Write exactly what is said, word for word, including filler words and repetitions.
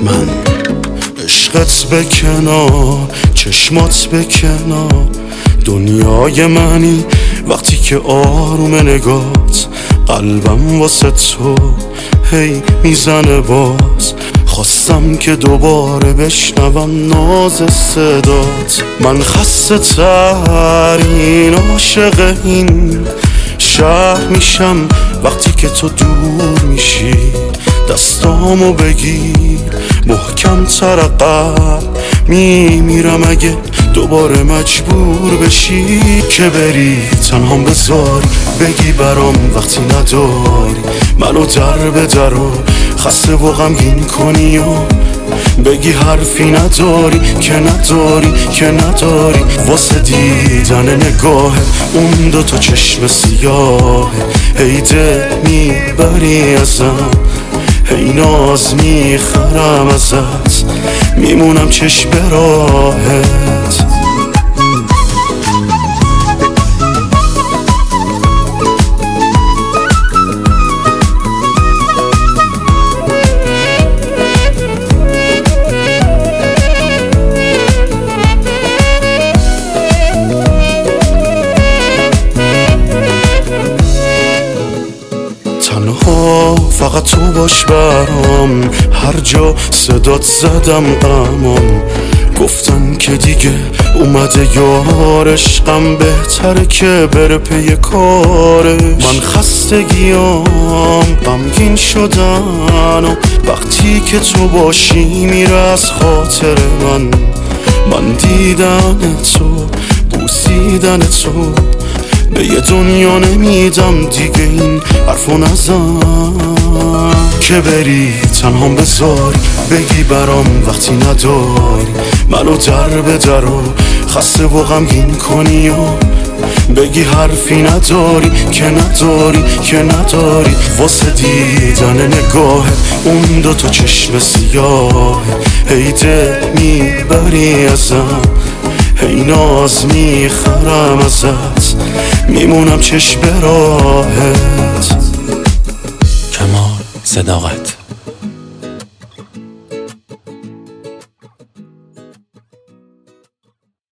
من عشقت به کنار، چشمات به کنار، دنیای منی وقتی که آروم نگات، قلبم واسه تو هی میزنه باز. خواستم که دوباره بشنوم ناز صدات. من خسته ترین عاشق این شهر میشم وقتی که تو دور میشی. دستامو بگیر محکم تر قلب میمیرم اگه دوباره مجبور بشی که بری تنهام بذاری، بگی برام وقتی نداری، منو در به در و خسته و غمگین کنی و بگی حرفی نداری که نداری که نداری. واسه دیدن نگاه اون دوتا چشم سیاه هی دل میبری ازم، هی ناز میخرم ازت، میمونم چشم به راهت. تنها فقط تو باش برام، هر جا صدات زدم غمام. گفتن که دیگه اومده یارش، غم بهتره که بره پی کارش. من خستگیام غمگین شدن و وقتی که تو باشی میره از خاطر من. من دیدن تو بوسیدن تو به یه دنیا نمیدم دیگه، این حرفو نزن که بری تنهام بذاری، بگی برام وقتی نداری، منو در به در و خسته و غمگین کنی و بگی حرفی نداری که نداری که نداری. واسه دیدن نگاه اون دوتا چشم سیاه هی دل میبری ازم، هی ناز میخرم ازت، میمونم چشم به راهت. کمال صداقت.